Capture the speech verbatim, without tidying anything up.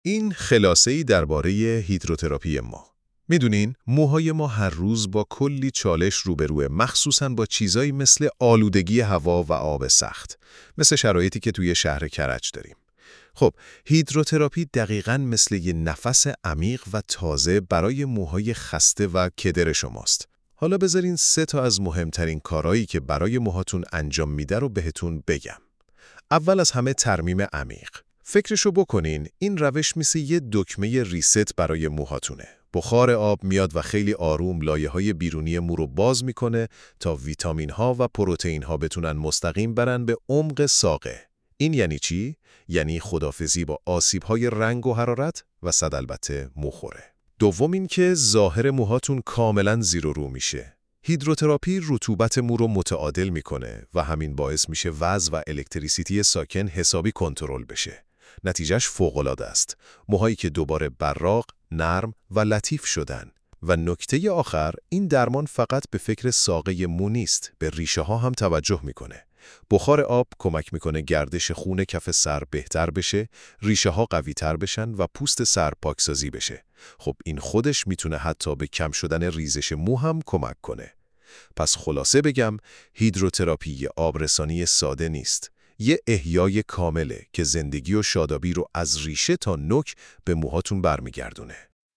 این خلاصه‌ای درباره هیدروتراپی ما. میدونین موهای ما هر روز با کلی چالش روبروه، مخصوصاً با چیزایی مثل آلودگی هوا و آب سخت، مثل شرایطی که توی شهر کرج داریم. خب، هیدروتراپی دقیقاً مثل یه نفس عمیق و تازه برای موهای خسته و کدر شماست. حالا بذارین سه تا از مهمترین کارهایی که برای موهاتون انجام میده رو بهتون بگم. اول از همه ترمیم عمیق. فکرشو بکنین، این روش مثل یه دکمه ریست برای موهاتونه. بخار آب میاد و خیلی آروم لایه‌های بیرونی مو رو باز میکنه تا ویتامین‌ها و پروتئین‌ها بتونن مستقیم برن به عمق ساقه. این یعنی چی؟ یعنی خداحافظی با آسیب‌های رنگ و حرارت و صد البته موخوره. دوم این که ظاهر موهاتون کاملاً زیر و رو میشه. هیدروتراپی رطوبت مو رو متعادل میکنه و همین باعث میشه وزن و الکتریسیتی ساکن حسابی کنترل بشه. نتیجهش فوق‌العاده است. موهایی که دوباره براق، نرم و لطیف شدن. و نکته آخر، این درمان فقط به فکر ساقه مو نیست، به ریشه ها هم توجه میکنه. بخار آب کمک میکنه گردش خون کف سر بهتر بشه، ریشه ها قوی تر بشن و پوست سر پاکسازی بشه. خب این خودش میتونه حتی به کم شدن ریزش مو هم کمک کنه. پس خلاصه بگم، هیدروتراپی یه آبرسانی ساده نیست. یه احیای کامله که زندگی و شادابی رو از ریشه تا نوک به موهاتون برمیگردونه.